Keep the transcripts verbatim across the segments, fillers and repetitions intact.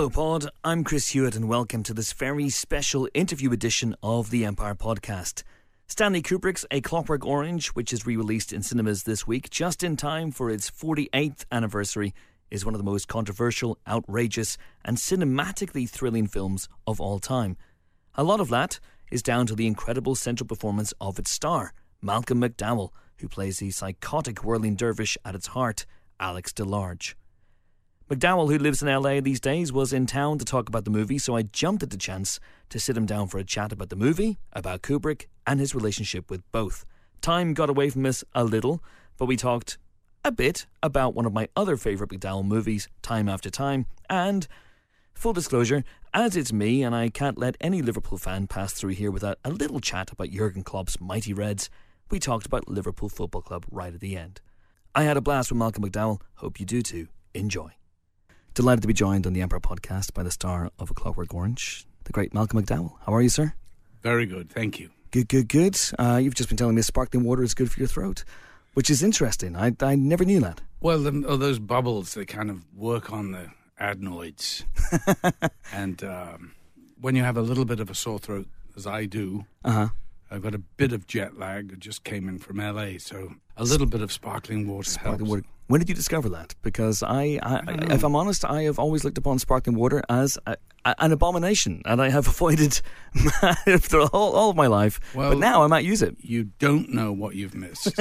Hello, Pod. I'm Chris Hewitt, and welcome to this very special interview edition of the Empire Podcast. Stanley Kubrick's A Clockwork Orange, which is re-released in cinemas this week, just in time for its forty-eighth anniversary, is one of the most controversial, outrageous, and cinematically thrilling films of all time. A lot of that is down to the incredible central performance of its star, Malcolm McDowell, who plays the psychotic whirling dervish at its heart, Alex DeLarge. McDowell, who lives in L A these days, was in town to talk about the movie, so I jumped at the chance to sit him down for a chat about the movie, about Kubrick, and his relationship with both. Time got away from us a little, but we talked a bit about one of my other favourite McDowell movies, Time After Time, and, full disclosure, as it's me and I can't let any Liverpool fan pass through here without a little chat about Jurgen Klopp's mighty Reds, we talked about Liverpool Football Club right at the end. I had a blast with Malcolm McDowell. Hope you do too. Enjoy. Delighted to be joined on the Empire Podcast by the star of A Clockwork Orange, the great Malcolm McDowell. How are you, sir? Very good, thank you. Good, good, good. Uh, you've just been telling me sparkling water is good for your throat, which is interesting. I, I never knew that. Well, the, oh, those bubbles, they kind of work on the adenoids. and um, when you have a little bit of a sore throat, as I do, uh-huh. I've got a bit of jet lag. I just came in from L A, so a little bit of sparkling water sparkling helps. Water. When did you discover that? Because I, I, I if I'm honest, I have always looked upon sparkling water as a, a, an abomination, and I have avoided for all, all of my life. Well, but now I might use it. You don't know what you've missed.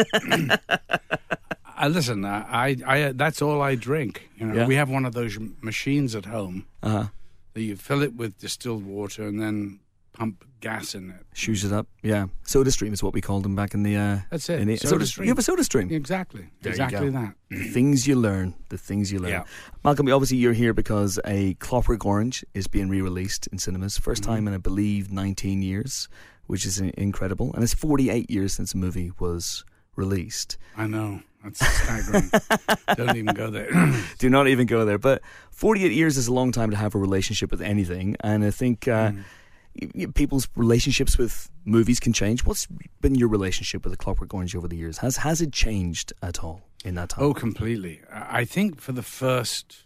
I, listen, I, I, that's all I drink. You know, yeah. We have one of those machines at home uh-huh. that you fill it with distilled water and then pump gas in it. Shoes it up, yeah. Soda Stream is what we called them back in the... Uh, That's it, in the, Soda, soda Stream. You have a Soda Stream? Exactly, there exactly that. The things you learn, the things you learn. Yeah. Malcolm, obviously you're here because A Clockwork Orange is being re-released in cinemas. First time mm-hmm. in, I believe, nineteen years, which is incredible. And it's forty-eight years since the movie was released. I know. That's staggering. Don't even go there. Do not even go there. But forty-eight years is a long time to have a relationship with anything. And I think... Uh, mm. People's relationships with movies can change. What's been your relationship with A Clockwork Orange over the years? Has has it changed at all in that time? Oh, completely. I think for the first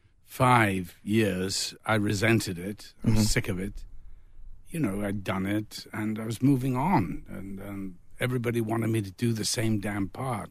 five years, I resented it. I was mm-hmm. sick of it. You know, I'd done it, and I was moving on, and um, everybody wanted me to do the same damn part.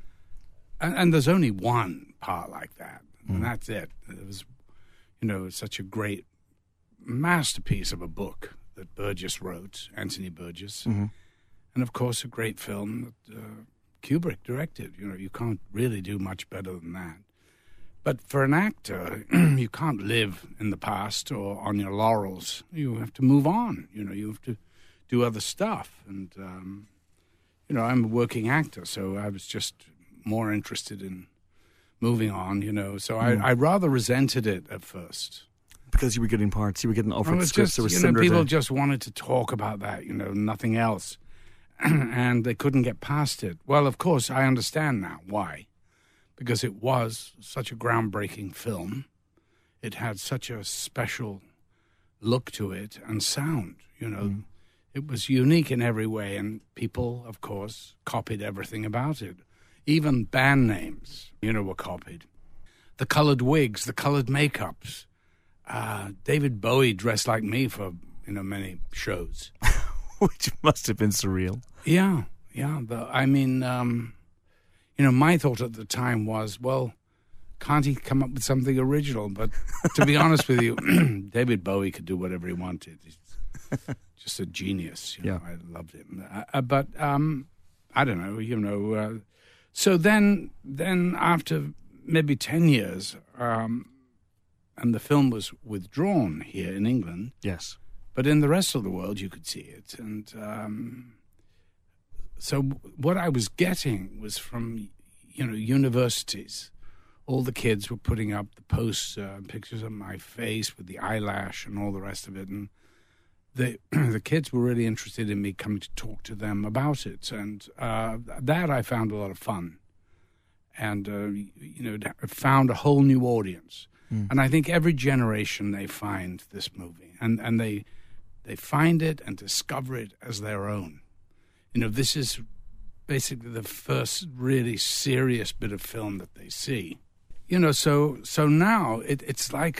And, and there's only one part like that, mm. and that's it. It was, you know, such a great masterpiece of a book that Burgess wrote, Anthony Burgess, mm-hmm. and of course a great film that uh, Kubrick directed. You know, you can't really do much better than that. But for an actor, you can't live in the past or on your laurels. You have to move on. You know, you have to do other stuff. And um, you know, I'm a working actor, so I was just more interested in moving on. You know, so mm. I, I rather resented it at first. Because you were getting parts, you were getting offered scripts. Just, that were you know, similar people to... just wanted to talk about that, you know, nothing else. And they couldn't get past it. Well, of course, I understand now why. Because it was such a groundbreaking film. It had such a special look to it and sound, you know. Mm. It was unique in every way, and people, of course, copied everything about it. Even band names, you know, were copied. The colored wigs, the colored makeups. Uh, David Bowie dressed like me for, you know, many shows. Which must have been surreal. Yeah, yeah. The, I mean, um, you know, my thought at the time was, well, can't he come up with something original? But to be honest with you, David Bowie could do whatever he wanted. He's just a genius. You know, yeah. I loved him. Uh, but um, I don't know, you know. Uh, so then, then after maybe ten years... Um, and the film was withdrawn here in England. Yes. But in the rest of the world, you could see it. And um, so what I was getting was from, you know, universities. All the kids were putting up the posts, uh, pictures of my face with the eyelash and all the rest of it. And the, the kids were really interested in me coming to talk to them about it. And uh, that I found a lot of fun. And, uh, you know, found a whole new audience. Mm. And I think every generation they find this movie, and, and they they find it and discover it as their own. You know, this is basically the first really serious bit of film that they see. You know, so so now it, it's like a,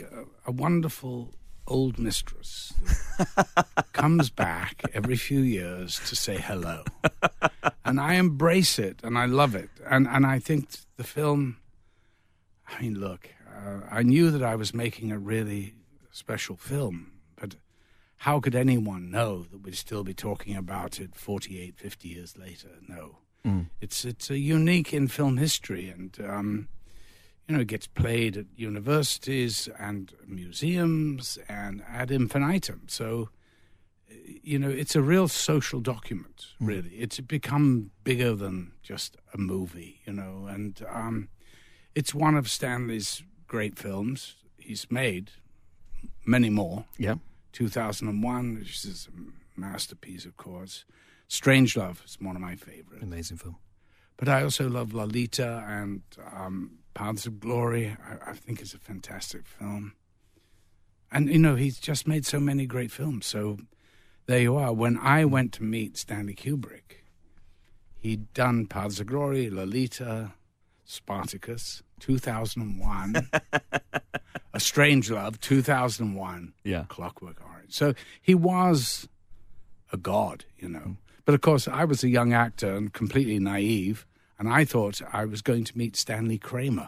a wonderful old mistress that comes back every few years to say hello. And I embrace it, and I love it. And and I think the film, I mean, look, uh, I knew that I was making a really special film, but how could anyone know that we'd still be talking about it forty-eight, fifty years later? No. Mm. It's it's a unique in film history, and um, you know, it gets played at universities and museums and ad infinitum. So, you know, it's a real social document, really. Mm. It's become bigger than just a movie, you know, and um, it's one of Stanley's great films. He's made many more. Yeah. two thousand one, which is a masterpiece, of course. Strangelove is one of my favorites. Amazing film. But I also love Lolita and um, Paths of Glory. I, I think it's a fantastic film. And, you know, he's just made so many great films. So there you are. When I went to meet Stanley Kubrick, he'd done Paths of Glory, Lolita, Spartacus, two thousand one, A Strangelove, two thousand one, yeah. Clockwork Orange. So he was a god, you know. Mm. But, of course, I was a young actor and completely naive, and I thought I was going to meet Stanley Kramer.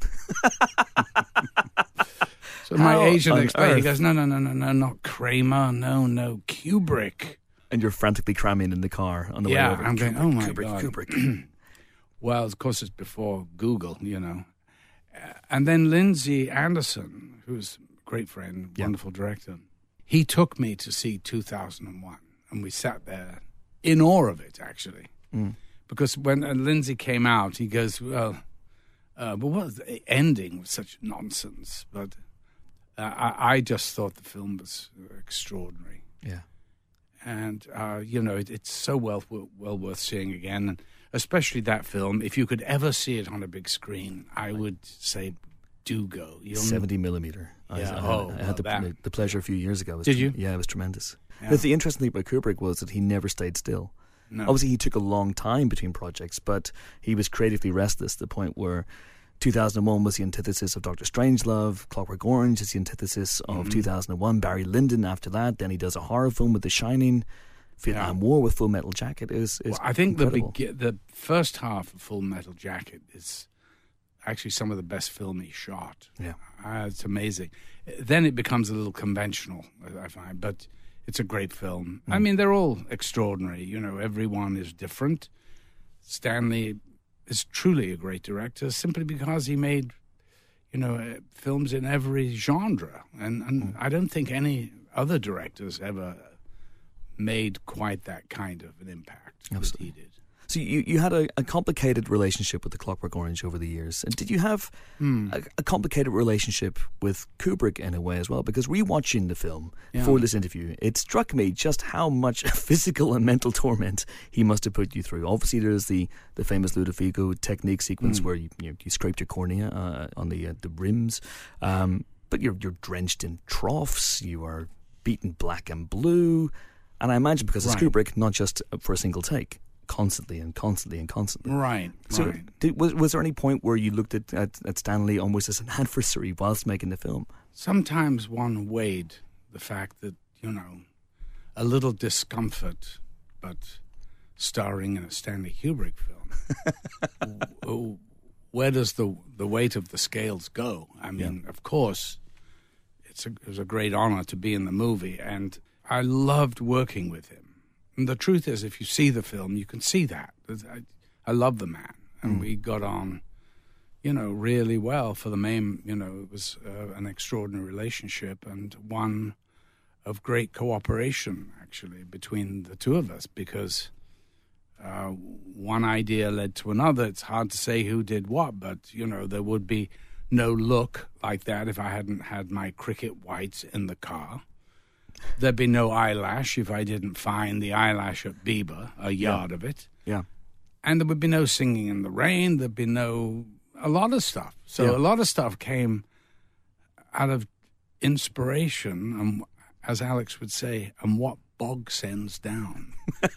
So my agent explained, he goes, no, no, no, no, no, not Kramer, no, no, Kubrick. And you're frantically cramming in the car on the yeah, way over. Yeah, I'm Kubrick, going, oh, my Kubrick, God. Kubrick. Well, of course, it's before Google, you know. Uh, and then Lindsay Anderson, who's a great friend, yeah. wonderful director, he took me to see two thousand one, and we sat there in awe of it, actually. Mm. Because when uh, Lindsay came out, he goes, well, uh, but what was the ending was such nonsense. But uh, I, I just thought the film was extraordinary. Yeah. And, uh, you know, it, it's so well well worth seeing again. And especially that film, if you could ever see it on a big screen, I would say do go. You'll seventy millimeter. Yeah, I, I, oh, I had well, the, the pleasure a few years ago. It Did tre- you? Yeah, it was tremendous. Yeah. But the interesting thing about Kubrick was that he never stayed still. No. Obviously, he took a long time between projects, but he was creatively restless to the point where two thousand one was the antithesis of Doctor Strangelove, Clockwork Orange is the antithesis of mm-hmm. two thousand one, Barry Lyndon after that, then he does a horror film with The Shining, Vietnam yeah. War with Full Metal Jacket is, is well, I think the, incredible. be- the first half of Full Metal Jacket is actually some of the best film he shot. Yeah. Uh, it's amazing. Then it becomes a little conventional, I find, but it's a great film. Mm. I mean, they're all extraordinary. You know, everyone is different. Stanley is truly a great director simply because he made, you know, uh, films in every genre. And, and mm. I don't think any other directors ever made quite that kind of an impact Absolutely. that he did. So you, you had a, a complicated relationship with The Clockwork Orange over the years. And did you have mm. a, a complicated relationship with Kubrick in a way as well? Because rewatching the film yeah. for this interview, it struck me just how much physical and mental torment he must have put you through. Obviously, there's the, the famous Ludovico technique sequence mm. where you, you you scraped your cornea uh, on the uh, the rims. Um, but you're you're drenched in troughs. You are beaten black and blue. And I imagine because right. it's Kubrick, not just for a single take. Constantly and constantly and constantly. Right, so right. Did, was, was there any point where you looked at, at, at Stanley almost as an adversary whilst making the film? Sometimes one weighed the fact that, you know, a little discomfort, but starring in a Stanley Kubrick film, where does the the weight of the scales go? I mean, yeah. of course, it's a, it was a great honor to be in the movie, and I loved working with him. And the truth is, if you see the film, you can see that. I, I love the man. And mm. we got on, you know, really well for the main, you know, it was uh, an extraordinary relationship and one of great cooperation, actually, between the two of us because uh, one idea led to another. It's hard to say who did what, but, you know, there would be no look like that if I hadn't had my cricket whites in the car. There'd be no eyelash if I didn't find the eyelash at Bieber, a yard yeah. of it. Yeah. And there would be no Singing in the Rain. There'd be no, a lot of stuff. So yeah. a lot of stuff came out of inspiration, and as Alex would say, and what bog sends down.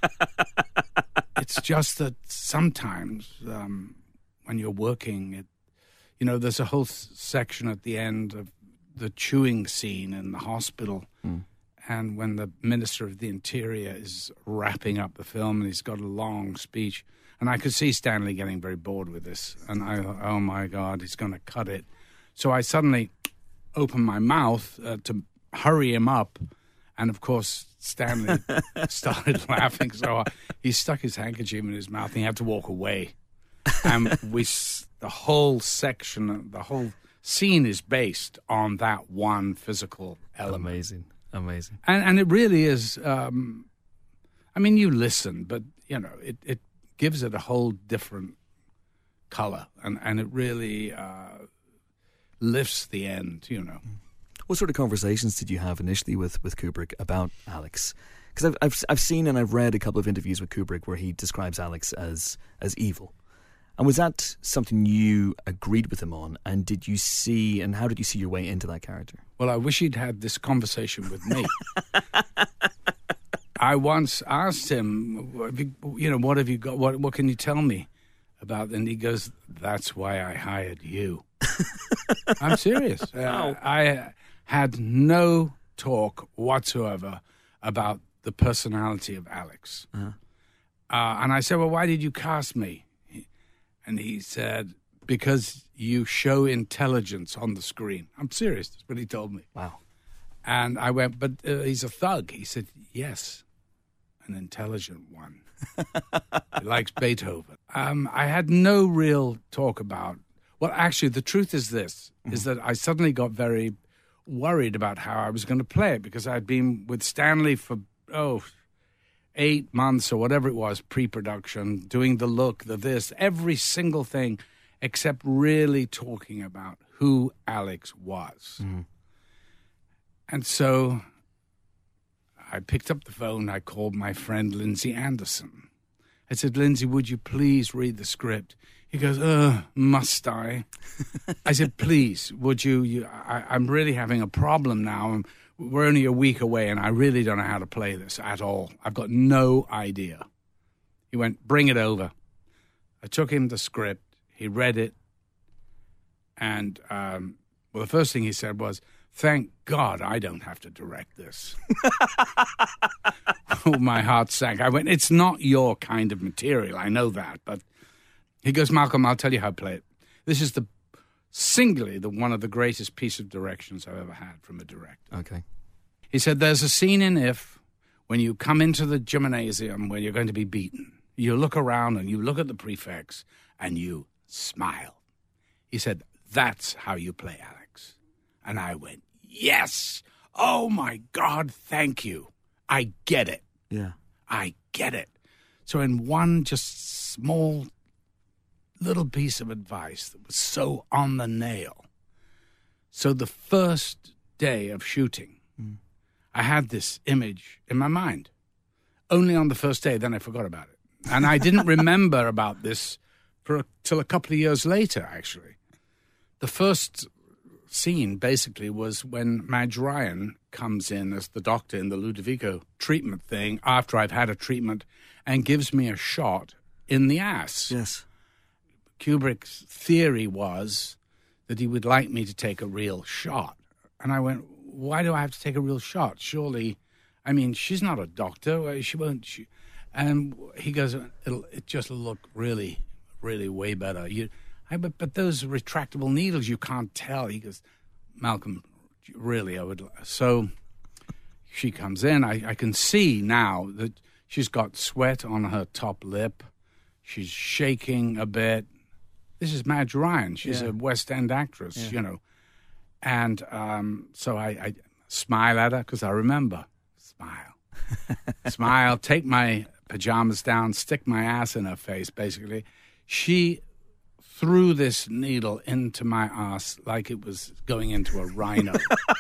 It's just that sometimes um, when you're working, it, you know, there's a whole s- section at the end of the chewing scene in the hospital. Mm. And when the Minister of the Interior is wrapping up the film and he's got a long speech, and I could see Stanley getting very bored with this. And I thought, oh, my God, he's going to cut it. So I suddenly opened my mouth uh, to hurry him up. And, of course, Stanley started laughing. So he stuck his handkerchief in his mouth and he had to walk away. And we, the whole section, the whole scene is based on that one physical element. Amazing. Amazing. And and it really is, um, I mean, you listen, but, you know, it, it gives it a whole different color. And, and it really uh, lifts the end, you know. What sort of conversations did you have initially with, with Kubrick about Alex? Because I've, I've, I've seen and I've read a couple of interviews with Kubrick where he describes Alex as, as evil. And was that something you agreed with him on? And did you see, and how did you see your way into that character? Well, I wish he'd had this conversation with me. I once asked him, you know, what have you got? What what can you tell me about? And he goes, that's why I hired you. I'm serious. Wow. Uh, I had no talk whatsoever about the personality of Alex. Uh-huh. Uh, and I said, well, why did you cast me? And he said, because you show intelligence on the screen. I'm serious. That's what he told me. Wow. And I went, but uh, he's a thug. He said, yes, an intelligent one. He likes Beethoven. Um, I had no real talk about, well, actually, the truth is this, mm-hmm. is that I suddenly got very worried about how I was going to play it because I'd been with Stanley for, oh, eight months or whatever it was, pre-production, doing the look, the this, every single thing, except really talking about who Alex was. Mm. And so I picked up the phone. I called my friend Lindsay Anderson. I said, Lindsay, would you please read the script? He goes, uh, must I? I said, please, would you? you I, I'm really having a problem now. I'm, We're only a week away, and I really don't know how to play this at all. I've got no idea. He went, bring it over. I took him the script. He read it. And, um, well, the first thing he said was, thank God I don't have to direct this. Oh, my heart sank. I went, it's not your kind of material. I know that. But he goes, Malcolm, I'll tell you how to play it. This is the singularly the one of the greatest piece of directions I've ever had from a director. Okay. He said, there's a scene in If when you come into the gymnasium where you're going to be beaten. You look around and you look at the prefects and you smile. He said, that's how you play Alex. And I went, yes. Oh, my God, thank you. I get it. Yeah. I get it. So in one just small little piece of advice that was so on the nail. So the first day of shooting, mm. I had this image in my mind. Only on the first day, then I forgot about it. And I didn't remember about this for a, till a couple of years later, actually. The first scene, basically, was when Madge Ryan comes in as the doctor in the Ludovico treatment thing after I've had a treatment and gives me a shot in the ass. Yes. Kubrick's theory was that he would like me to take a real shot. And I went, why do I have to take a real shot? Surely, I mean, she's not a doctor. She won't. She, and he goes, it'll it just look really, really way better. You, I, but, but those retractable needles, you can't tell. He goes, Malcolm, really, I would. So she comes in. I, I can see now that she's got sweat on her top lip. She's shaking a bit. This is Madge Ryan. She's yeah. a West End actress, yeah. you know. And um, so I, I smile at her because I remember. Smile. Smile, take my pajamas down, stick my ass in her face, basically. She threw this needle into my ass like it was going into a rhino.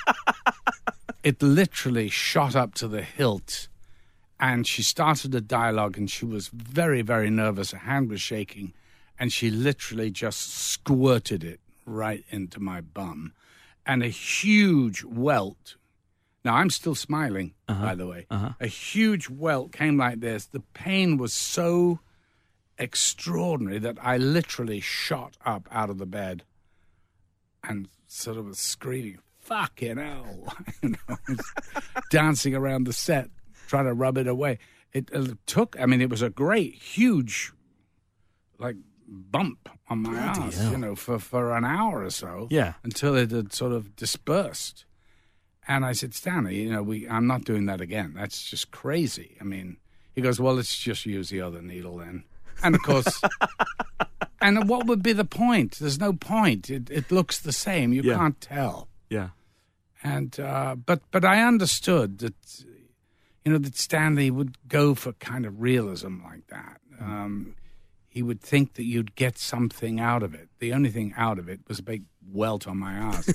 It literally shot up to the hilt. And she started a dialogue, and she was very, very nervous. Her hand was shaking. And she literally just squirted it right into my bum. And a huge welt. Now, I'm still smiling, uh-huh. by the way. Uh-huh. A huge welt came like this. The pain was so extraordinary that I literally shot up out of the bed and sort of was screaming, fucking hell. You know, dancing around the set, trying to rub it away. It, it took, I mean, it was a great, huge, like, bump on my Bloody ass, hell. you know, for, for an hour or so. Yeah. Until it had sort of dispersed. And I said, Stanley, you know, we I'm not doing that again. That's just crazy. I mean, he goes, well, let's just use the other needle then. And, of course, and what would be the point? There's no point. It, it looks the same. You Yeah. can't tell. Yeah. And uh, but but I understood that, you know, that Stanley would go for kind of realism like that. Um, he would think that you'd get something out of it. The only thing out of it was a big welt on my ass.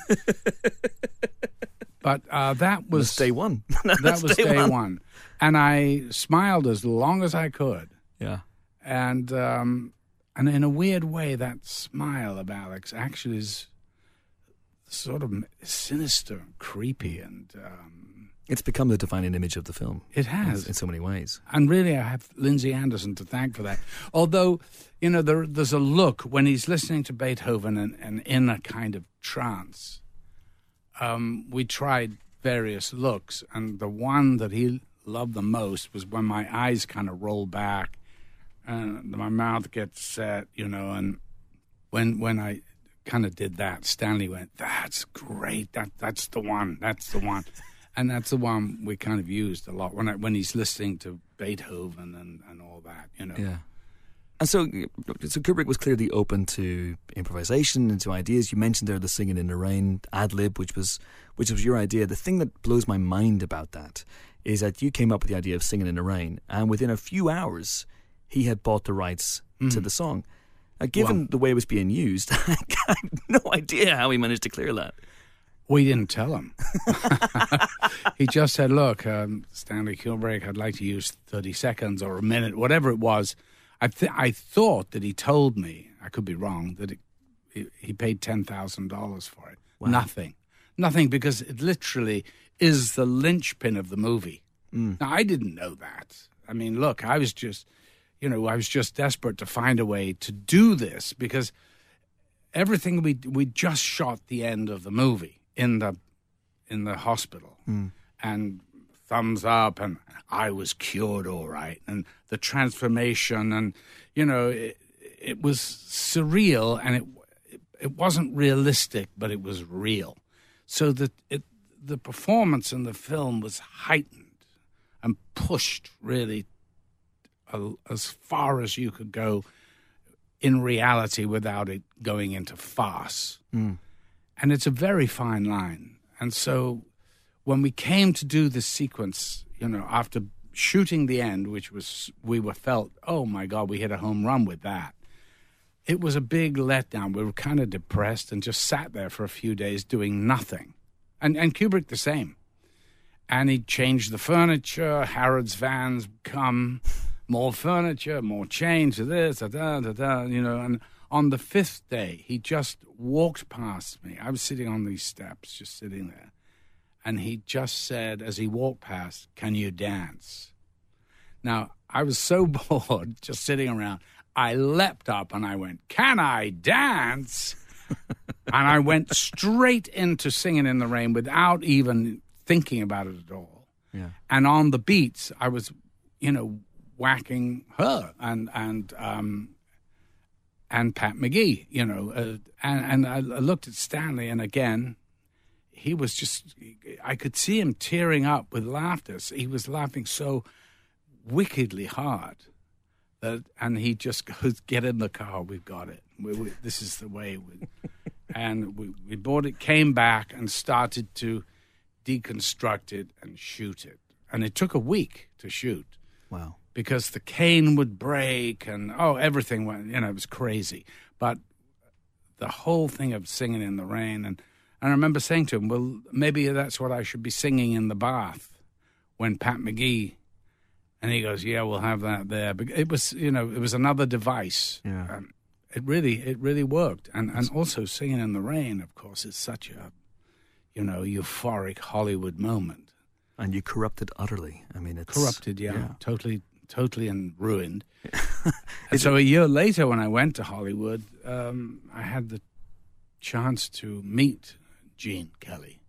But uh, that was That's day one. that was day, one. one. And I smiled as long as I could. Yeah. And um, and in a weird way, that smile of Alex actually is sort of sinister and creepy. And um, It's become the defining image of the film. it has. In, in so many ways. And really, I have Lindsay Anderson to thank for that. Although, you know, there, there's a look when he's listening to Beethoven and, and in a kind of trance. Um, we tried various looks, and the one that he loved the most was when my eyes kind of roll back and my mouth gets set, you know, and when when I kind of did that, Stanley went, that's great, that that's the one, that's the one. And that's the one we kind of used a lot when I, when he's listening to Beethoven and, and all that, you know. Yeah. And so, so Kubrick was clearly open to improvisation and to ideas. You mentioned there the Singing in the Rain ad-lib, which was which was your idea. The thing that blows my mind about that is that you came up with the idea of Singing in the Rain, and within a few hours, he had bought the rights mm. to the song. Uh, given wow. the way it was being used, I have no idea how he managed to clear that. We didn't tell him. He just said, look, um, Stanley Kubrick, I'd like to use thirty seconds or a minute, whatever it was. I, th- I thought that he told me, I could be wrong, that it, it, he paid ten thousand dollars for it. Wow. Nothing. Nothing, because it literally is the linchpin of the movie. Mm. Now, I didn't know that. I mean, look, I was just, you know, I was just desperate to find a way to do this, because everything we we just shot the end of the movie in the in the hospital. Mm. And thumbs up, and I was cured all right, and the transformation, and you know, it, it was surreal, and it, it it wasn't realistic, but it was real. So that it the performance in the film was heightened and pushed really a, as far as you could go in reality without it going into farce. Mm. And it's a very fine line. And so when we came to do this sequence, you know, after shooting the end, which was, we were felt, oh my God, we hit a home run with that. It was a big letdown. We were kind of depressed and just sat there for a few days doing nothing. And and Kubrick the same. And he changed the furniture, Harrods vans come, more furniture, more change to this, da, da, da, da, you know. And on the fifth day, he just walked past me. I was sitting on these steps, just sitting there. And he just said, as he walked past, can you dance? Now, I was so bored just sitting around. I leapt up and I went, can I dance? And I went straight into Singing in the Rain without even thinking about it at all. Yeah. And on the beats, I was, you know, whacking her and and um, and Pat McGee, you know. Uh, and, and I looked at Stanley, and again, he was just, I could see him tearing up with laughter. He was laughing so wickedly hard. That, and he just goes, get in the car, we've got it. We, we, this is the way. We, and we, we bought it, came back, and started to deconstruct it and shoot it. And it took a week to shoot. Wow. Because the cane would break, and, oh, everything went, you know, it was crazy. But the whole thing of Singing in the Rain, and, and I remember saying to him, well, maybe that's what I should be singing in the bath when Pat McGee... And he goes, yeah, we'll have that there. But it was, you know, it was another device. Yeah. Um, it really, it really worked. And and also Singing in the Rain, of course, is such a, you know, euphoric Hollywood moment. And you corrupted utterly. I mean, it's... Corrupted, yeah. yeah. Totally, totally and ruined. And so a year later when I went to Hollywood, um, I had the chance to meet Gene Kelly.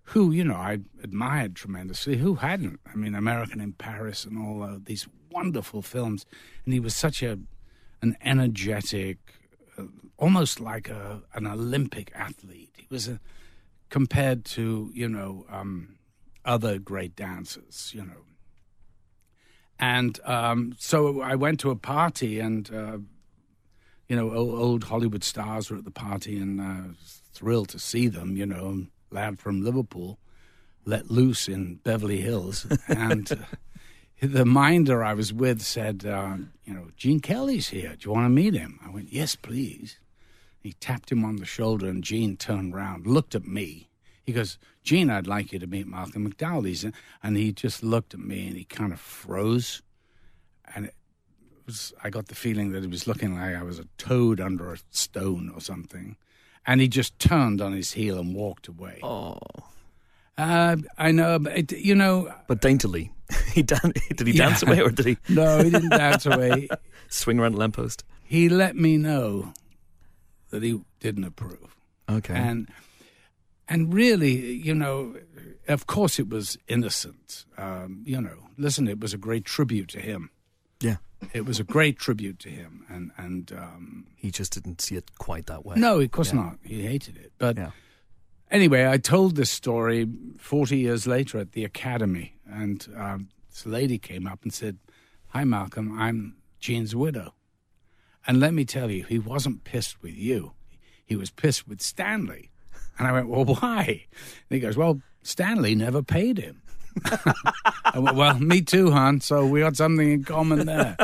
who, you know, I admired tremendously. Who hadn't? I mean, American in Paris and all uh, these wonderful films. And he was such a an energetic, uh, almost like a an Olympic athlete. He was a, compared to, you know, um, other great dancers, you know. And um, so I went to a party and, uh, you know, old, old Hollywood stars were at the party and uh, thrilled to see them, you know, lad from Liverpool let loose in Beverly Hills. And uh, the minder I was with said, uh, you know, Gene Kelly's here. Do you want to meet him? I went, yes, please. He tapped him on the shoulder and Gene turned around, looked at me. He goes, Gene, I'd like you to meet Malcolm McDowell. He's in. And he just looked at me and he kind of froze. And it was, I got the feeling that he was looking like I was a toad under a stone or something. And he just turned on his heel and walked away. Oh. Uh, I know, but, it, you know. But daintily. he dan- Did he dance yeah. away or did he? No, he didn't dance away. Swing around the lamppost? He let me know that he didn't approve. Okay. And and really, you know, of course it was innocent. Um, you know, listen, it was a great tribute to him. Yeah. It was a great tribute to him. And, and um, he just didn't see it quite that way. No, of course yeah. not. He hated it. But yeah. anyway, I told this story forty years later at the Academy. And um, this lady came up and said, hi, Malcolm, I'm Gene's widow. And let me tell you, he wasn't pissed with you. He was pissed with Stanley. And I went, well, why? And he goes, well, Stanley never paid him. I went, well, me too, hon. So we got something in common there.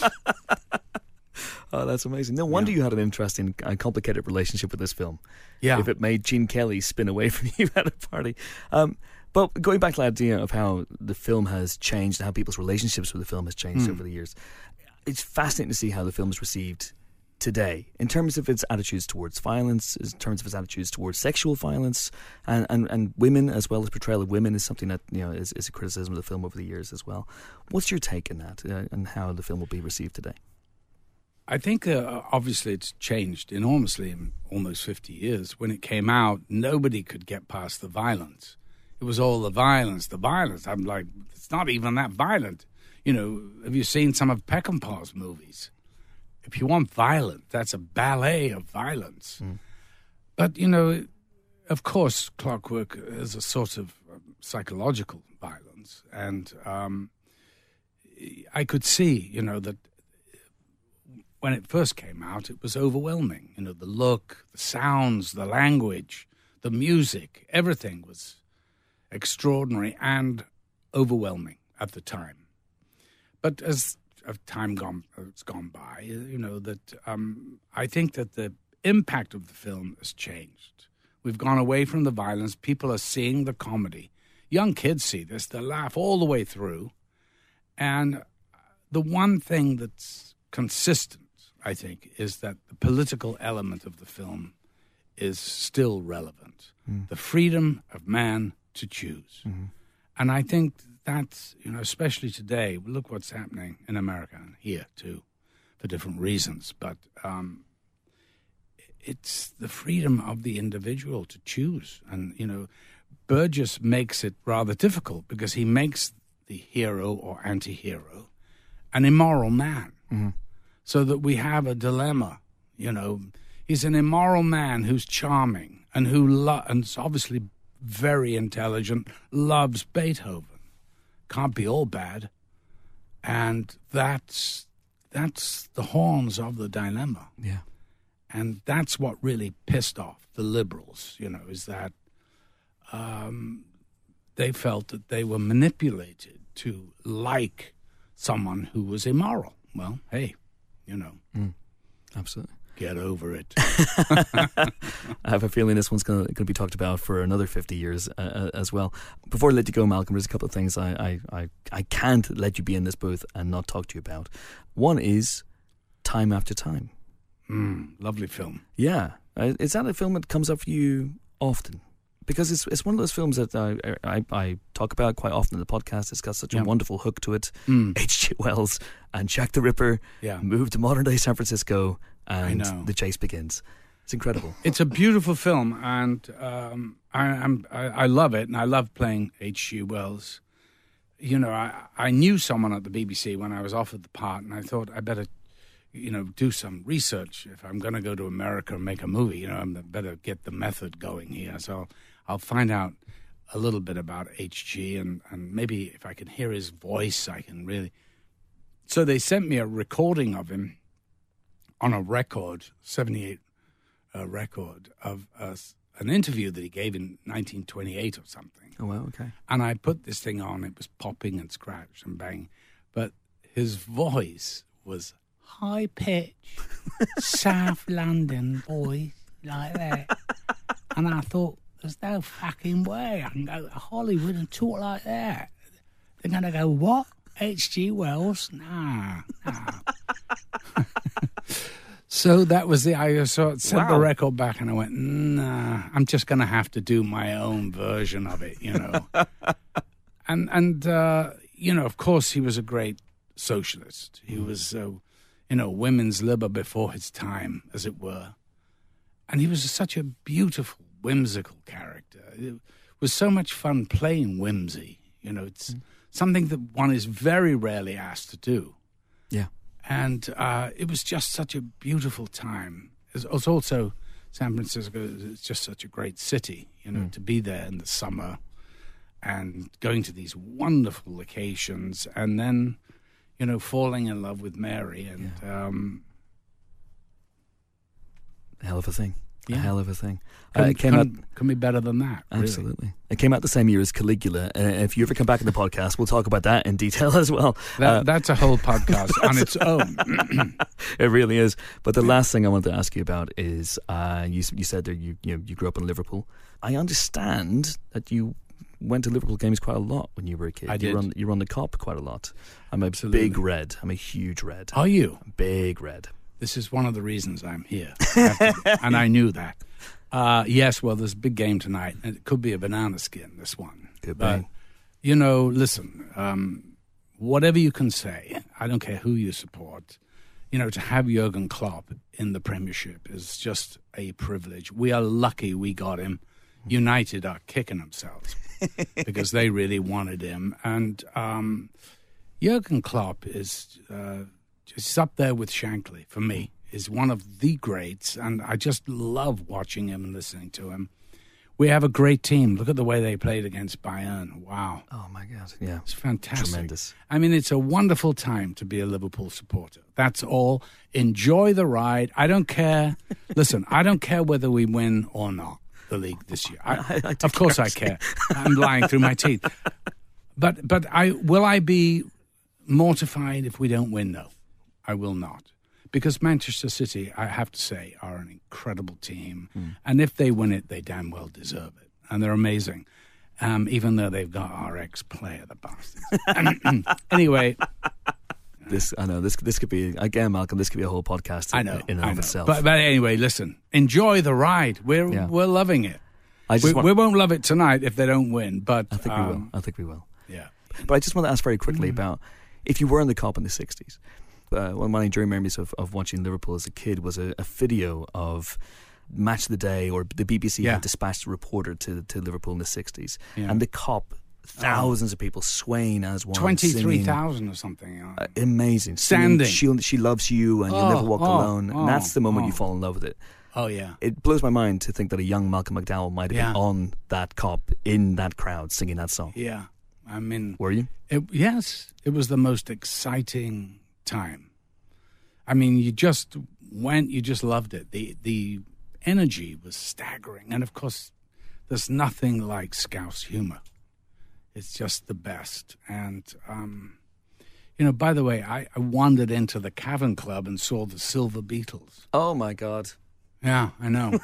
Oh, that's amazing. No wonder yeah. you had an interesting and complicated relationship with this film. Yeah. If it made Gene Kelly spin away from you at a party. Um, but going back to the idea of how the film has changed and how people's relationships with the film has changed mm. over the years, it's fascinating to see how the film is received today in terms of its attitudes towards violence, in terms of its attitudes towards sexual violence, and, and, and women, as well as portrayal of women, is something that, you know, is, is a criticism of the film over the years as well. What's your take on that uh, and how the film will be received today? I think uh, obviously it's changed enormously in almost fifty years. When it came out, nobody could get past the violence. It was all the violence, the violence. I'm like, it's not even that violent. You know, have you seen some of Peckinpah's movies? If you want violent, that's a ballet of violence. Mm. But, you know, of course, Clockwork is a sort of psychological violence. And um, I could see, you know, that when it first came out, it was overwhelming. You know, the look, the sounds, the language, the music, everything was extraordinary and overwhelming at the time. But as time gone, it's gone by, you know, that um, I think that the impact of the film has changed. We've gone away from the violence. People are seeing the comedy. Young kids see this. They laugh all the way through. And the one thing that's consistent, I think, is that the political element of the film is still relevant. Mm. The freedom of man to choose. Mm-hmm. And I think that's, you know, especially today, look what's happening in America and here too, for different reasons. But um, it's the freedom of the individual to choose. And, you know, Burgess makes it rather difficult because he makes the hero or anti-hero an immoral man. Mm-hmm. So that we have a dilemma, you know. He's an immoral man who's charming and who lo- and is obviously very intelligent, loves Beethoven. Can't be all bad. And that's that's the horns of the dilemma. Yeah. And that's what really pissed off the liberals, you know, is that um, they felt that they were manipulated to like someone who was immoral. Well, hey, you know. Mm, absolutely. Get over it. I have a feeling this one's going to be talked about for another fifty years uh, as well. Before I let you go, Malcolm, there's a couple of things I, I, I, I can't let you be in this booth and not talk to you about. One is Time After Time. Mm, lovely film. Yeah. Uh, is that a film that comes up for you often? Because it's it's one of those films that I, I I talk about quite often in the podcast. It's got such yeah. a wonderful hook to it. Mm. H G Wells and Jack the Ripper yeah. moved to modern day San Francisco, and I know. the chase begins. It's incredible. It's a beautiful film, and um, I, I'm, I, I love it, and I love playing H G. Wells. You know, I, I knew someone at the B B C when I was offered the part, and I thought I better, you know, do some research. If I'm going to go to America and make a movie, you know, I better get the method going here. So I'll find out a little bit about H G, and, and maybe if I can hear his voice, I can really... So they sent me a recording of him on a record, seventy-eight uh, record, of uh, an interview that he gave in nineteen twenty-eight or something. Oh, wow, okay. And I put this thing on. It was popping and scratch and bang. But his voice was high-pitched, South London voice, like that. And I thought, there's no fucking way I can go to Hollywood and talk like that. They're going to go, what? H G. Wells? Nah, nah. So that was the, I sort of sent Wow. the record back and I went, nah, I'm just going to have to do my own version of it, you know. and, and uh, you know, of course, he was a great socialist. He mm. was, uh, you know, women's liber before his time, as it were. And he was such a beautiful, whimsical character. It was so much fun playing whimsy. You know, it's mm. something that one is very rarely asked to do. Yeah. And uh, it was just such a beautiful time. It was also, San Francisco is just such a great city, you know, mm. to be there in the summer and going to these wonderful locations and then, you know, falling in love with Mary. And yeah. um, a hell of a thing. Yeah. A hell of a thing. Can, uh, it came can, out, can be better than that. Absolutely. Really. It came out the same year as Caligula. Uh, if you ever come back in the podcast, we'll talk about that in detail as well. That, uh, that's a whole podcast on its own. It really is. But the last thing I want to ask you about is uh, you, you said that you, you, you grew up in Liverpool. I understand that you went to Liverpool games quite a lot when you were a kid. I did. You were on, you were on the Cop quite a lot. I'm a Absolutely. big red. I'm a huge red. Are you? Big red. This is one of the reasons I'm here. I and I knew that. Uh, yes, well, there's a big game tonight. And it could be a banana skin, this one. Could but, be. you know, listen, um, whatever you can say, I don't care who you support, you know, to have Jurgen Klopp in the Premiership is just a privilege. We are lucky we got him. United are kicking themselves because they really wanted him. And um, Jurgen Klopp is uh, just up there with Shankly for me. Is one of the greats, and I just love watching him and listening to him. We have a great team. Look at the way they played against Bayern. Wow. Oh, my God. Yeah. It's fantastic. Tremendous. I mean, it's a wonderful time to be a Liverpool supporter. That's all. Enjoy the ride. I don't care. Listen, I don't care whether we win or not the league this year. I, I, I of course I care. I'm lying through my teeth. But, but I will I be mortified if we don't win? No, I will not. Because Manchester City, I have to say, are an incredible team. Mm. And if they win it, they damn well deserve it. And they're amazing, um, even though they've got our ex-player, the bastards. Anyway. This I know, this this could be, again, Malcolm, this could be a whole podcast in, I know, in and I of know. itself. But, but anyway, listen, enjoy the ride. We're, yeah. we're loving it. I just we, want, we won't love it tonight if they don't win, but... I think um, we will. I think we will. Yeah. But I just want to ask very quickly mm. about, if you were in the Cop in the sixties, Uh, one of my enduring memories of, of watching Liverpool as a kid was a, a video of Match of the Day, or the B B C yeah. had dispatched a reporter to, to Liverpool in the sixties. Yeah. And the Cop, thousands oh. of people swaying as one. twenty-three thousand or something. Uh, amazing. Standing. She, she loves you and oh, you'll never walk oh, alone. Oh, and that's the moment oh. you fall in love with it. Oh, yeah. It blows my mind to think that a young Malcolm McDowell might have yeah. been on that Cop in that crowd singing that song. Yeah. I mean... Were you? It, yes. It was the most exciting time. I mean, you just went, you just loved it. The the energy was staggering. And, of course, there's nothing like Scouse humor. It's just the best. And, um, you know, by the way, I, I wandered into the Cavern Club and saw the Silver Beatles. Oh, my God. Yeah, I know.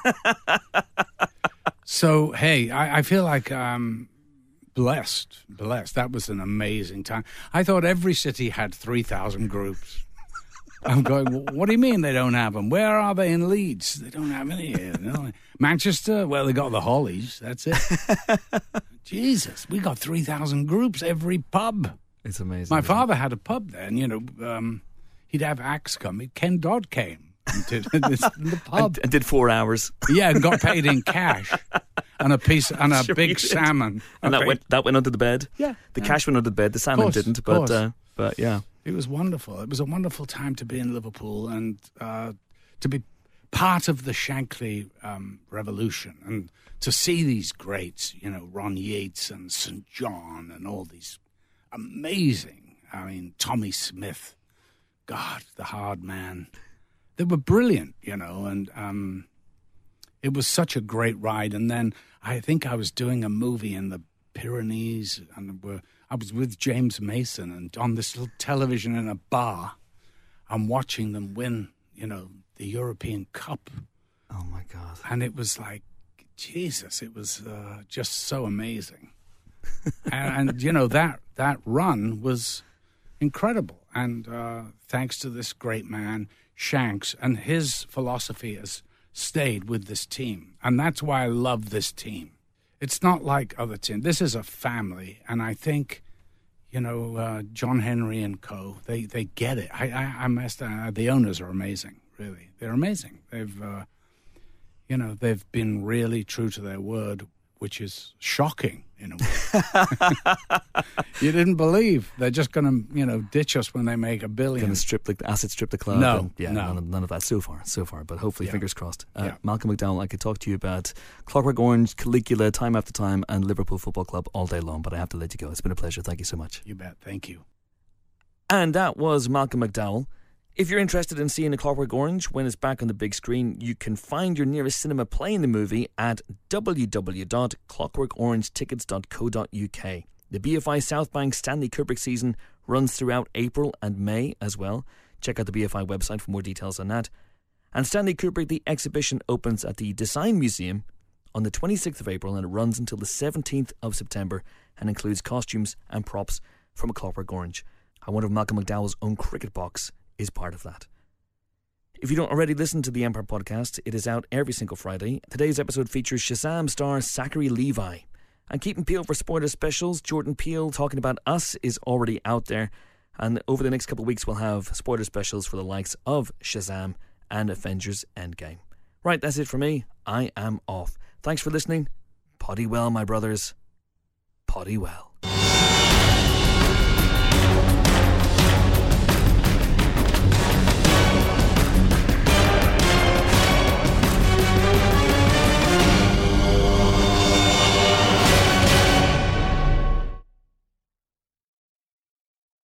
So, hey, I, I feel like I'm blessed, blessed. That was an amazing time. I thought every city had three thousand groups. I'm going, what do you mean they don't have them? Where are they in Leeds? They don't have any here. No. Manchester? Well, they got the Hollies. That's it. Jesus, we got three thousand groups, every pub. It's amazing. My father had a pub there, and, you know, um, he'd have acts come. Ken Dodd came. and did this in the pub. And, and did four hours. Yeah, and got paid in cash. And a piece and a Sure big you did. salmon. And that Okay. went that went under the bed. Yeah. The yeah. cash went under the bed. The salmon Course, didn't. But course. uh, but yeah. It was wonderful. It was a wonderful time to be in Liverpool and uh, to be part of the Shankly um, revolution and to see these greats, you know, Ron Yeats and Saint John and all these amazing, I mean, Tommy Smith, God, the hard man. They were brilliant, you know, and um, it was such a great ride. And then I think I was doing a movie in the Pyrenees and we're, I was with James Mason and on this little television in a bar. I'm watching them win, you know, the European Cup. Oh my God. And it was like, Jesus, it was uh, just so amazing. and, and, you know, that, that run was incredible. And uh, thanks to this great man, Shanks, and his philosophy has stayed with this team. And that's why I love this team. It's not like other teams. This is a family. And I think, you know, uh, John Henry and co, they, they get it. I, I, I must, uh, the owners are amazing, really. They're amazing. They've... Uh, You know, they've been really true to their word, which is shocking in a way. You didn't believe they're just going to, you know, ditch us when they make a billion. Going to strip the asset, strip the club. No, and, yeah, no. None, of, none of that so far, so far. But hopefully, Yeah. fingers crossed. Uh, Yeah. Malcolm McDowell, I could talk to you about Clockwork Orange, Caligula, time after time, and Liverpool Football Club all day long. But I have to let you go. It's been a pleasure. Thank you so much. You bet. Thank you. And that was Malcolm McDowell. If you're interested in seeing A Clockwork Orange when it's back on the big screen, you can find your nearest cinema playing the movie at w w w dot clockwork orange tickets dot co dot u k. The B F I South Bank Stanley Kubrick season runs throughout April and May as well. Check out the B F I website for more details on that. And Stanley Kubrick, the exhibition opens at the Design Museum on the twenty-sixth of April and it runs until the seventeenth of September and includes costumes and props from A Clockwork Orange. I wonder if Malcolm McDowell's own cricket box is part of that. If you don't already listen to the Empire podcast, it is out every single Friday. Today's episode features Shazam star Zachary Levi. And keeping Peele for spoiler specials, Jordan Peele talking about Us is already out there. And over the next couple of weeks, we'll have spoiler specials for the likes of Shazam and Avengers Endgame. Right, that's it for me. I am off. Thanks for listening. Potty well, my brothers. Potty well.